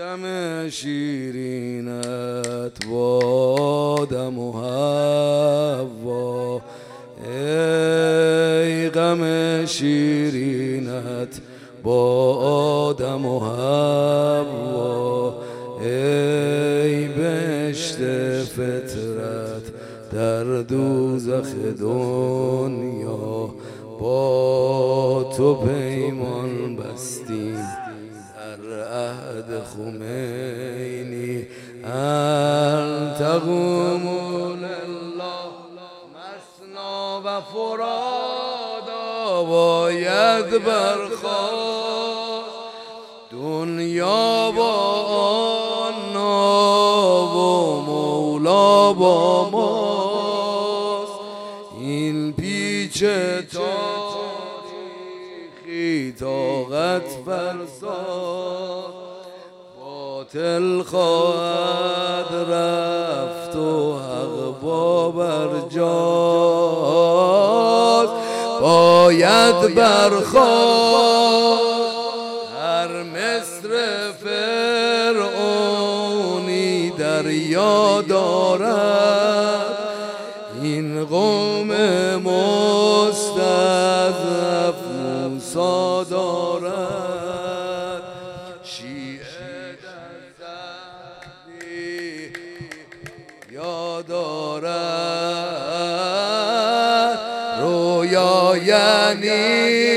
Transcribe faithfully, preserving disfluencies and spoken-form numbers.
غم شیرینت با آدم و حوا، ای غم شیرینت با آدم و حوا، ای بهشت فطرت در دوزخ دنیا. با تو پیمان بستیم در عهد خمینی، انت قوم لله مثنا و فرادا. باید برخاست دنیا با آنا و مولا با ماست. این پیچ تاریخی طاقت فرساد، باطل خواهد رفت و حق با برجاست. باید برخاست هر مصر فرعونی دریا دارد، این قوم مستضعف موسی دارد. شیعه دستی یا دارد رویا یعنی